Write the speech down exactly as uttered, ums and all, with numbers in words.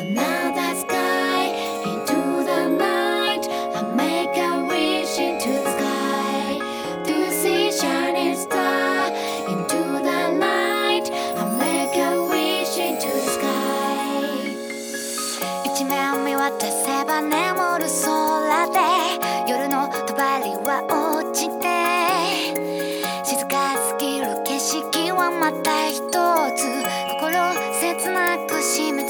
another sky into the night. I make a wish into the sky to see shining star into the night. I make a wish into the sky. 一面見渡せば眠る空で夜の帳は落ちて静かすぎる景色はまた一つ心切なく締め